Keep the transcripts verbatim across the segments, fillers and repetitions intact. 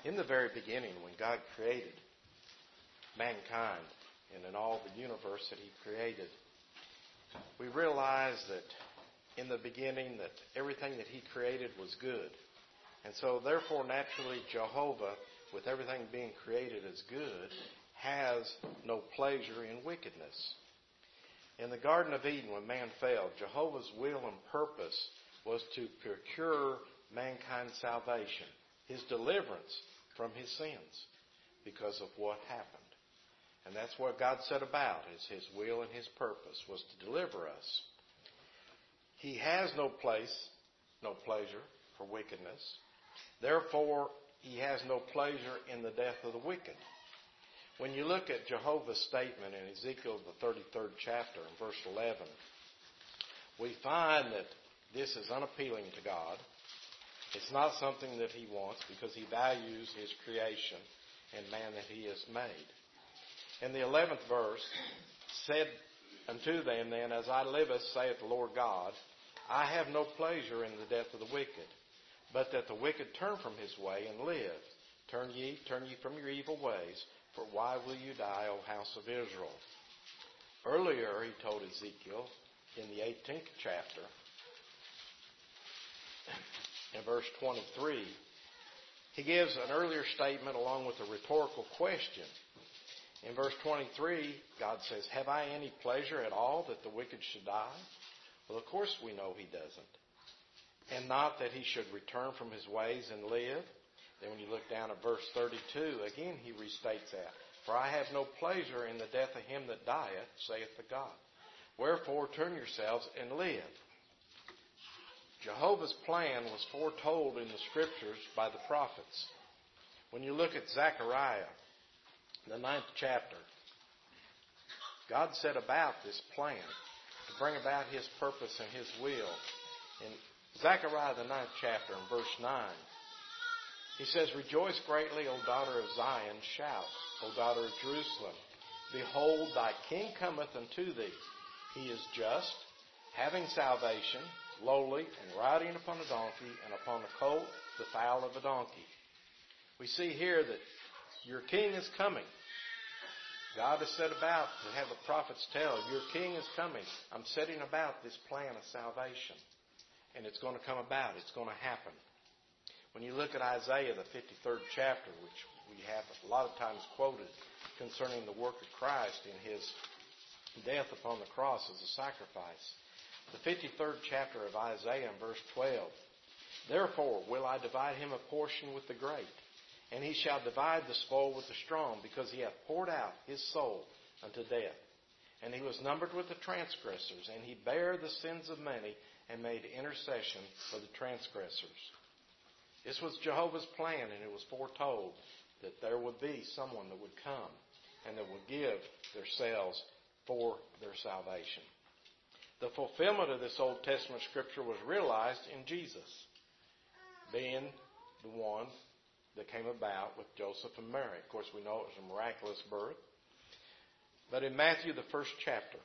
In the very beginning, when God created mankind and in all the universe that He created, we realize that in the beginning that everything that He created was good. And so therefore, naturally, Jehovah, with everything being created as good, has no pleasure in wickedness. In the Garden of Eden, when man fell, Jehovah's will and purpose was to procure mankind's salvation, his deliverance from his sins because of what happened. And that's what God set about, is his will and his purpose was to deliver us. He has no place, no pleasure for wickedness. Therefore, he has no pleasure in the death of the wicked. When you look at Jehovah's statement in Ezekiel, the thirty-third chapter, in verse eleven, we find that this is unappealing to God. It's not something that he wants because he values his creation and man that he has made. In the eleventh verse, said unto them then, As I liveth, saith the Lord God, I have no pleasure in the death of the wicked, but that the wicked turn from his way and live. Turn ye, turn ye from your evil ways, for why will you die, O house of Israel? Earlier he told Ezekiel in the eighteenth chapter, in verse twenty-three, he gives an earlier statement along with a rhetorical question. In verse twenty-three, God says, Have I any pleasure at all that the wicked should die? Well, of course we know he doesn't. And not that he should return from his ways and live. Then when you look down at verse thirty-two, again he restates that. For I have no pleasure in the death of him that dieth, saith the God. Wherefore turn yourselves and live. Jehovah's plan was foretold in the Scriptures by the prophets. When you look at Zechariah, the ninth chapter, God set about this plan to bring about his purpose and his will. In Zechariah, the ninth chapter, in verse nine, he says, Rejoice greatly, O daughter of Zion, shout, O daughter of Jerusalem. Behold, thy king cometh unto thee. He is just, having salvation, lowly, and riding upon a donkey, and upon a colt, the foal of a donkey. We see here that your king is coming. God has set about to have the prophets tell, Your king is coming. I'm setting about this plan of salvation. And it's going to come about. It's going to happen. When you look at Isaiah, the fifty-third chapter, which we have a lot of times quoted concerning the work of Christ in his death upon the cross as a sacrifice, the fifty-third chapter of Isaiah, in verse twelve, Therefore will I divide him a portion with the great, and he shall divide the spoil with the strong, because he hath poured out his soul unto death. And he was numbered with the transgressors, and he bare the sins of many, and made intercession for the transgressors. This was Jehovah's plan, and it was foretold that there would be someone that would come and that would give themselves for their salvation. The fulfillment of this Old Testament scripture was realized in Jesus, being the one that came about with Joseph and Mary. Of course, we know it was a miraculous birth. But in Matthew, the first chapter,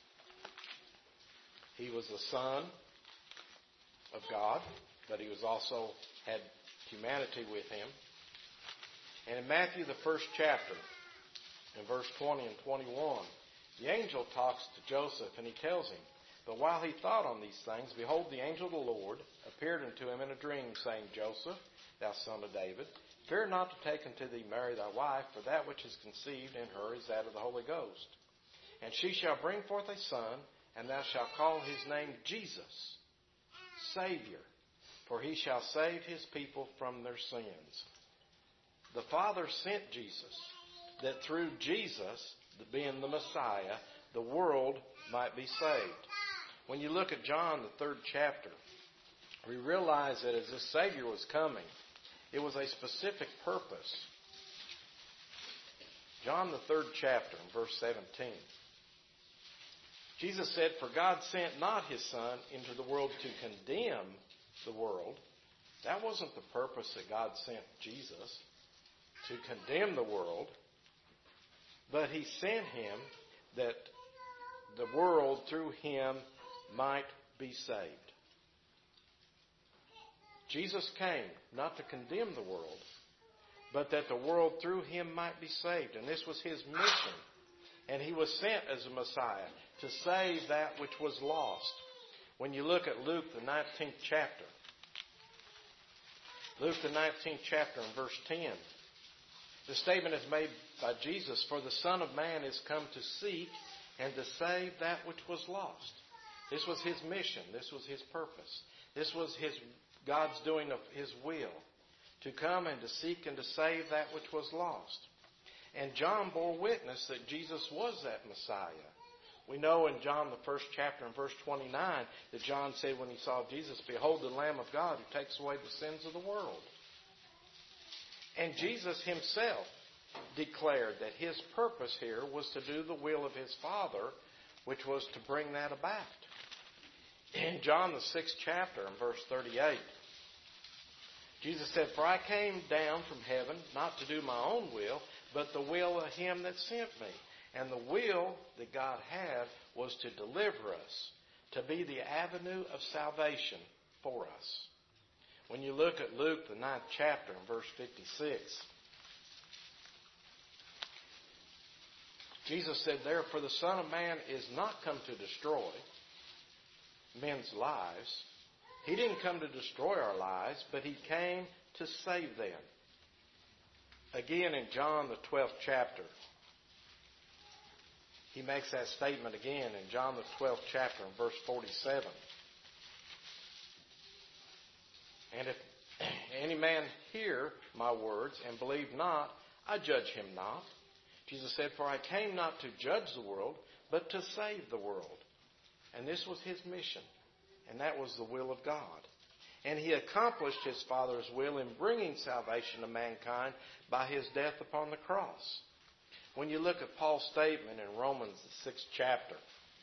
he was the Son of God, but he was also had humanity with him. And in Matthew, the first chapter, in verse twenty and twenty-one, the angel talks to Joseph, and he tells him, But while he thought on these things, behold, the angel of the Lord appeared unto him in a dream, saying, Joseph, thou son of David, fear not to take unto thee Mary thy wife, for that which is conceived in her is that of the Holy Ghost. And she shall bring forth a son, and thou shalt call his name Jesus, Savior, for he shall save his people from their sins. The Father sent Jesus, that through Jesus, being the Messiah, the world might be saved. When you look at John, the third chapter, we realize that as this Savior was coming, it was a specific purpose. John, the third chapter, in verse seventeen. Jesus said, For God sent not his Son into the world to condemn the world. That wasn't the purpose that God sent Jesus, to condemn the world. But he sent him that the world through him might be saved. Jesus came not to condemn the world, but that the world through him might be saved. And this was his mission. And he was sent as a Messiah to save that which was lost. When you look at Luke, the nineteenth chapter, Luke, the nineteenth chapter, and verse ten, the statement is made by Jesus, "For the Son of Man is come to seek and to save that which was lost." This was his mission. This was his purpose. This was his God's doing of his will, to come and to seek and to save that which was lost. And John bore witness that Jesus was that Messiah. We know in John, the first chapter, in verse twenty-nine, that John said when he saw Jesus, "Behold the Lamb of God who takes away the sins of the world." And Jesus himself declared that his purpose here was to do the will of his Father, which was to bring that about. In John, the sixth chapter, in verse thirty-eight, Jesus said, "For I came down from heaven not to do my own will, but the will of him that sent me." And the will that God had was to deliver us, to be the avenue of salvation for us. When you look at Luke, the ninth chapter, in verse fifty-six, Jesus said, "Therefore the Son of Man is not come to destroy men's lives." He didn't come to destroy our lives, but he came to save them. Again, in John, the twelfth chapter, he makes that statement again in John, the twelfth chapter, in verse forty-seven. "And if any man hear my words and believe not, I judge him not." Jesus said, "For I came not to judge the world, but to save the world." And this was his mission. And that was the will of God. And he accomplished his Father's will in bringing salvation to mankind by his death upon the cross. When you look at Paul's statement in Romans, the sixth chapter,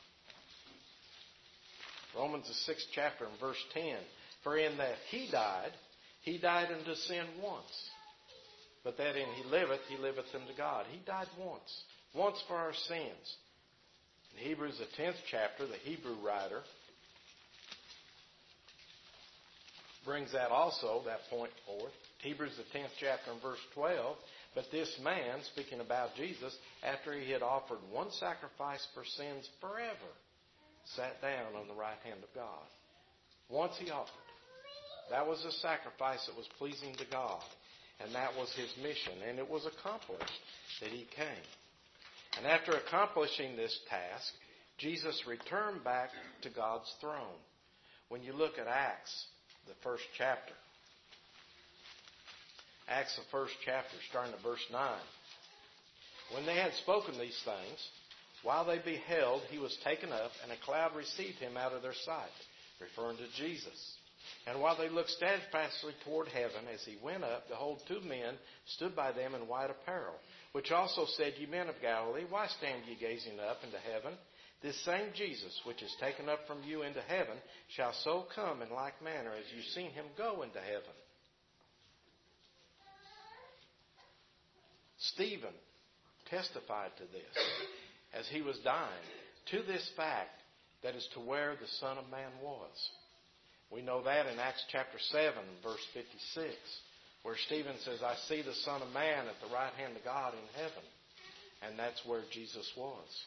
Romans, the sixth chapter, and verse ten, "For in that he died, he died unto sin once. But that in he liveth, he liveth unto God." He died once. Once for our sins. In Hebrews, the tenth chapter, the Hebrew writer brings that also, that point forth. Hebrews, the tenth chapter, and verse twelve. "But this man," speaking about Jesus, "after he had offered one sacrifice for sins forever, sat down on the right hand of God." Once he offered. That was a sacrifice that was pleasing to God. And that was his mission. And it was accomplished that he came. And after accomplishing this task, Jesus returned back to God's throne. When you look at Acts, the first chapter, Acts, the first chapter, starting at verse nine. "When they had spoken these things, while they beheld, he was taken up, and a cloud received him out of their sight," referring to Jesus. "And while they looked steadfastly toward heaven as he went up, behold, two men stood by them in white apparel, which also said, Ye men of Galilee, why stand ye gazing up into heaven? This same Jesus, which is taken up from you into heaven, shall so come in like manner as you've seen him go into heaven." Stephen testified to this as he was dying, to this fact, that is to where the Son of Man was. We know that in Acts chapter seven, verse fifty-six, where Stephen says, "I see the Son of Man at the right hand of God in heaven." And that's where Jesus was.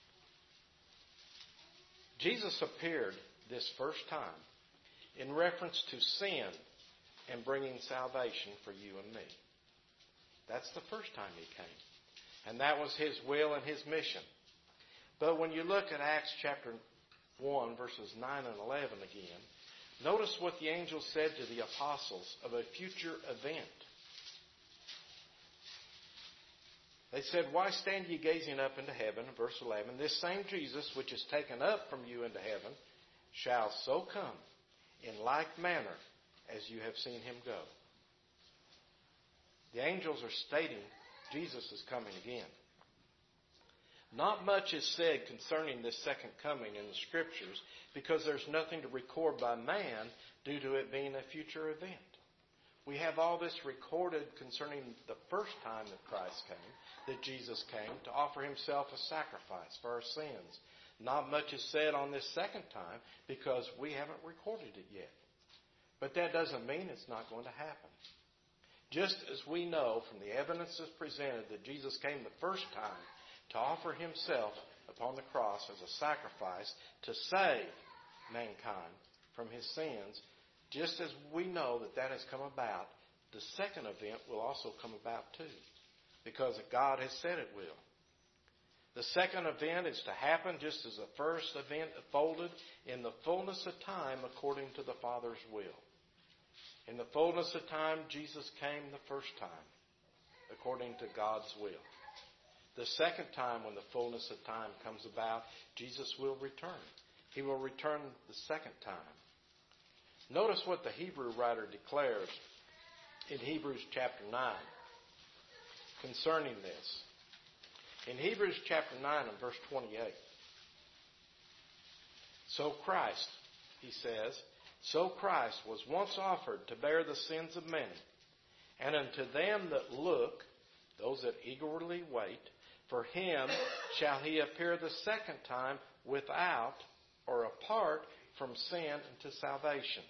Jesus appeared this first time in reference to sin and bringing salvation for you and me. That's the first time he came. And that was his will and his mission. But when you look at Acts chapter one, verses nine and eleven again, notice what the angel said to the apostles of a future event. They said, "Why stand ye gazing up into heaven?" Verse eleven, "This same Jesus, which is taken up from you into heaven, shall so come in like manner as you have seen him go." The angels are stating Jesus is coming again. Not much is said concerning this second coming in the Scriptures because there's nothing to record by man due to it being a future event. We have all this recorded concerning the first time that Christ came, that Jesus came to offer himself a sacrifice for our sins. Not much is said on this second time because we haven't recorded it yet. But that doesn't mean it's not going to happen. Just as we know from the evidence that's presented that Jesus came the first time to offer himself upon the cross as a sacrifice to save mankind from his sins, just as we know that that has come about, the second event will also come about too, because God has said it will. The second event is to happen just as the first event unfolded in the fullness of time according to the Father's will. In the fullness of time, Jesus came the first time according to God's will. The second time, when the fullness of time comes about, Jesus will return. He will return the second time. Notice what the Hebrew writer declares in Hebrews chapter nine concerning this. In Hebrews chapter nine and verse twenty-eight. So Christ, he says, so Christ was once offered to bear the sins of many. And unto them that look, those that eagerly wait, for him shall he appear the second time without or apart from sin unto salvation.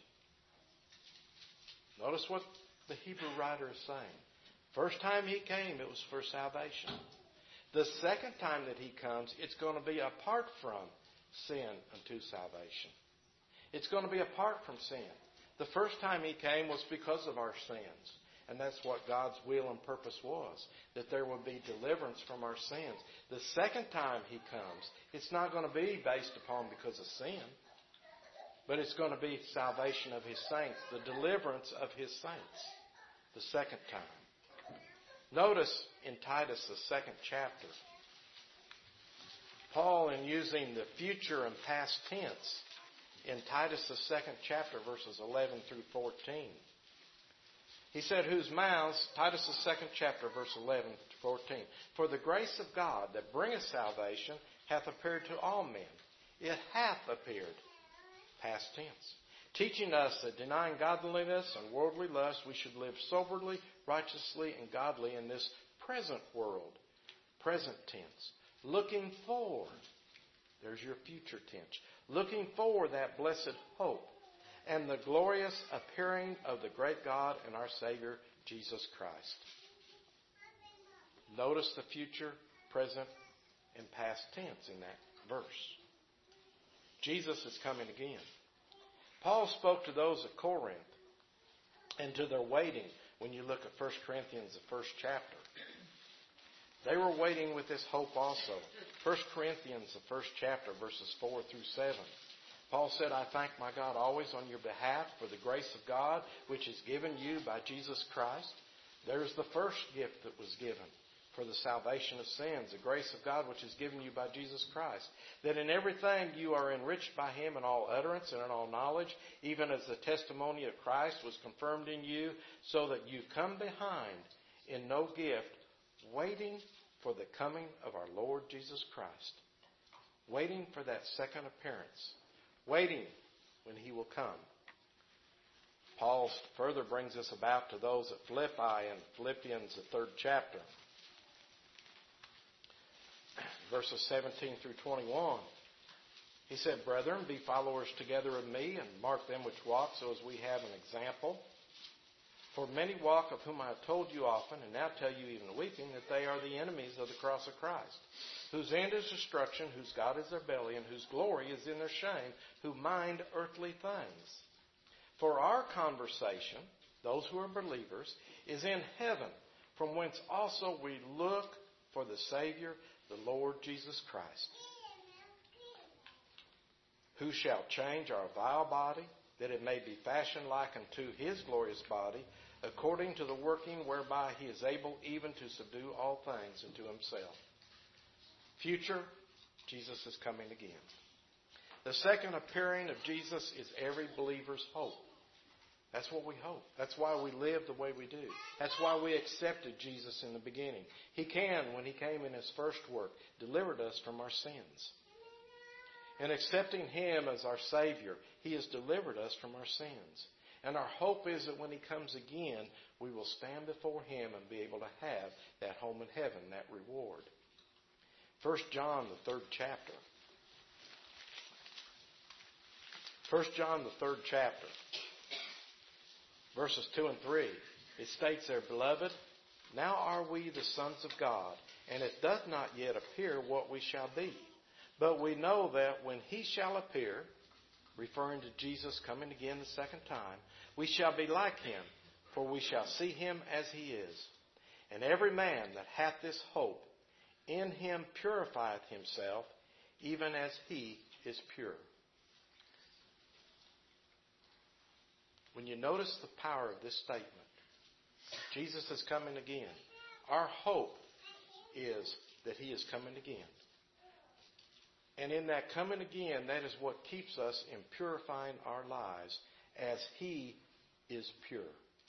Notice what the Hebrew writer is saying. First time he came, it was for salvation. The second time that he comes, it's going to be apart from sin unto salvation. It's going to be apart from sin. The first time he came was because of our sins. And that's what God's will and purpose was, that there would be deliverance from our sins. The second time he comes, it's not going to be based upon because of sin, but it's going to be salvation of his saints, the deliverance of his saints, the second time. Notice in Titus, the second chapter, Paul, in using the future and past tense, in Titus, the second chapter, verses eleven through fourteen, he said, whose mouths, Titus, the second chapter, verse eleven to fourteen, for the grace of God that bringeth salvation hath appeared to all men. It hath appeared, past tense, teaching us that denying godliness and worldly lust, we should live soberly, righteously, and godly in this present world, present tense, looking forward. There's your future tense. Looking for that blessed hope and the glorious appearing of the great God and our Savior, Jesus Christ. Notice the future, present, and past tense in that verse. Jesus is coming again. Paul spoke to those at Corinth and to their waiting when you look at First Corinthians, the first chapter. They were waiting with this hope also. First Corinthians, the first chapter, verses four through seven. Paul said, I thank my God always on your behalf for the grace of God which is given you by Jesus Christ. There's the first gift that was given for the salvation of sins, the grace of God which is given you by Jesus Christ. That in everything you are enriched by him in all utterance and in all knowledge, even as the testimony of Christ was confirmed in you, so that you come behind in no gift, waiting for the coming of our Lord Jesus Christ. Waiting for that second appearance. Waiting when he will come. Paul further brings this about to those at Philippi in Philippians, the third chapter. Verses seventeen through twenty-one. He said, Brethren, be followers together of me, and mark them which walk, so as we have an example. For many walk, of whom I have told you often, and now tell you even weeping, that they are the enemies of the cross of Christ, whose end is destruction, whose God is their belly, and whose glory is in their shame, who mind earthly things. For our conversation, those who are believers, is in heaven, from whence also we look for the Savior, the Lord Jesus Christ, who shall change our vile body, that it may be fashioned like unto his glorious body, according to the working whereby he is able even to subdue all things unto himself. Future, Jesus is coming again. The second appearing of Jesus is every believer's hope. That's what we hope. That's why we live the way we do. That's why we accepted Jesus in the beginning. He can, when he came in his first work, delivered us from our sins. In accepting him as our Savior, he has delivered us from our sins. And our hope is that when he comes again, we will stand before him and be able to have that home in heaven, that reward. First John, the third chapter. First John, the third chapter. Verses two and three. It states there, Beloved, now are we the sons of God, and it doth not yet appear what we shall be. But we know that when he shall appear, referring to Jesus coming again the second time, we shall be like him, for we shall see him as he is. And every man that hath this hope in him purifieth himself, even as he is pure. When you notice the power of this statement, Jesus is coming again. Our hope is that he is coming again. And in that coming again, that is what keeps us in purifying our lives as he is pure.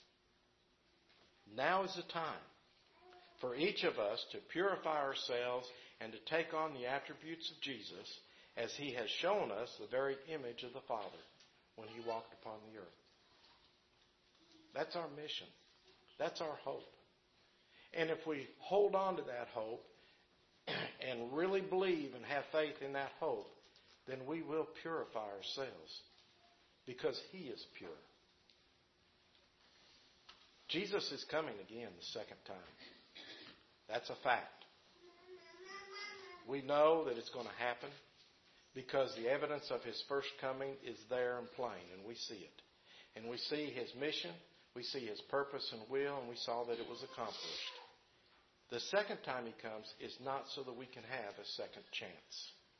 Now is the time for each of us to purify ourselves and to take on the attributes of Jesus as he has shown us the very image of the Father when he walked upon the earth. That's our mission. That's our hope. And if we hold on to that hope and really believe and have faith in that hope, then we will purify ourselves because he is pure. Jesus is coming again the second time. That's a fact. We know that it's going to happen because the evidence of his first coming is there and plain, and we see it. And we see his mission, we see his purpose and will, and we saw that it was accomplished. The second time he comes is not so that we can have a second chance.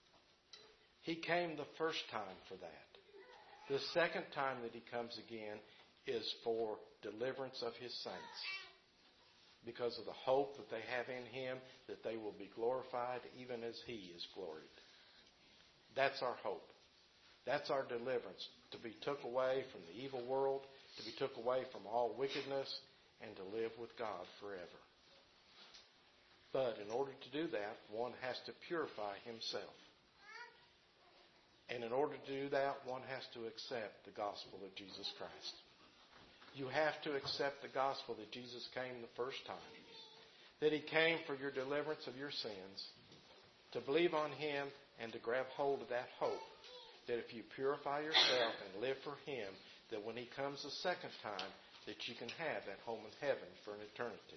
He came the first time for that. The second time that he comes again is for deliverance of his saints, because of the hope that they have in him that they will be glorified even as he is gloried. That's our hope. That's our deliverance, to be took away from the evil world, to be took away from all wickedness, and to live with God forever. But in order to do that, one has to purify himself. And in order to do that, one has to accept the gospel of Jesus Christ. You have to accept the gospel that Jesus came the first time, that he came for your deliverance of your sins, to believe on him and to grab hold of that hope, that if you purify yourself and live for him, that when he comes the second time, that you can have that home in heaven for an eternity.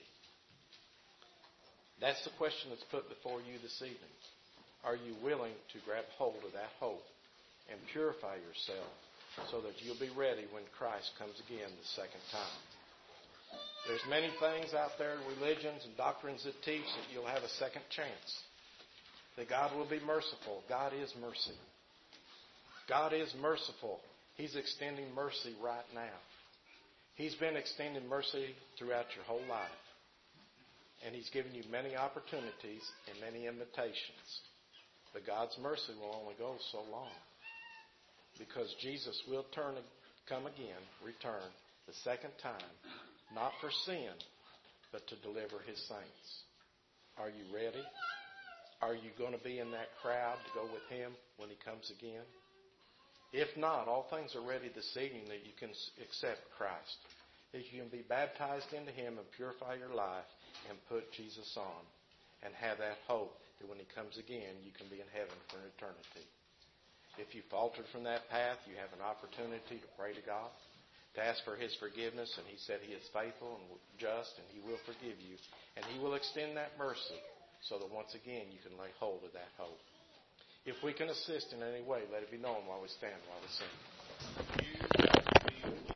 That's the question that's put before you this evening. Are you willing to grab hold of that hope and purify yourself so that you'll be ready when Christ comes again the second time? There's many things out there, religions and doctrines that teach that you'll have a second chance, that God will be merciful. God is mercy. God is merciful. He's extending mercy right now. He's been extending mercy throughout your whole life. And he's given you many opportunities and many invitations. But God's mercy will only go so long, because Jesus will turn, come again, return the second time, not for sin, but to deliver his saints. Are you ready? Are you going to be in that crowd to go with him when he comes again? If not, all things are ready this evening that you can accept Christ, that you can be baptized into him and purify your life and put Jesus on and have that hope that when he comes again, you can be in heaven for an eternity. If you faltered from that path, you have an opportunity to pray to God, to ask for his forgiveness, and he said he is faithful and just, and he will forgive you, and he will extend that mercy so that once again you can lay hold of that hope. If we can assist in any way, let it be known while we stand, while we sing.